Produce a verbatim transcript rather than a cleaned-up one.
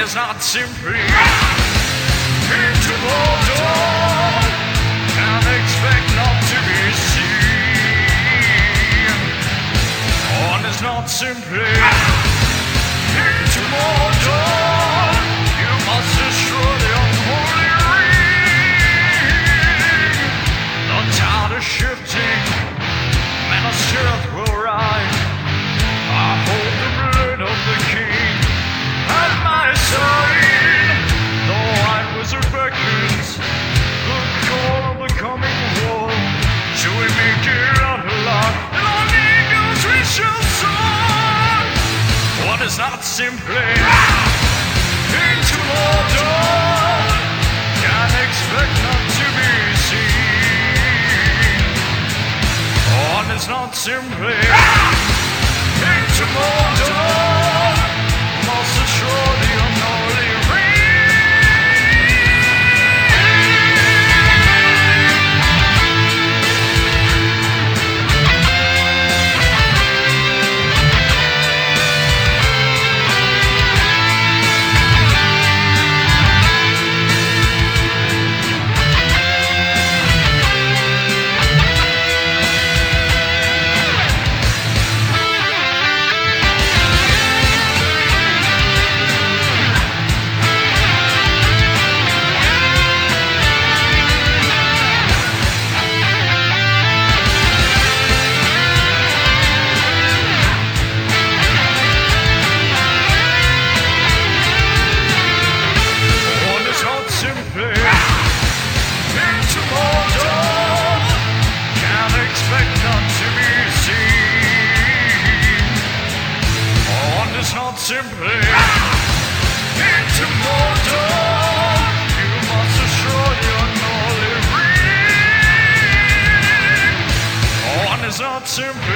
is not simply into Mordor, can't expect not to be seen. One is not simply into Mordor, you must destroy the unholy ring. The tide is shifting, Minas Tirith will rise. I hold the blood of the king at my side. The White Wizard beckons, the call of the coming war. Shall we make it out alive? And on eagles we shall soar. One is not simply into Mordor, can't expect not to be seen. One is not simply into Mordor, must destroy the unholy ring. Simply into Mordor, you must destroy the unholy ring. One is not simply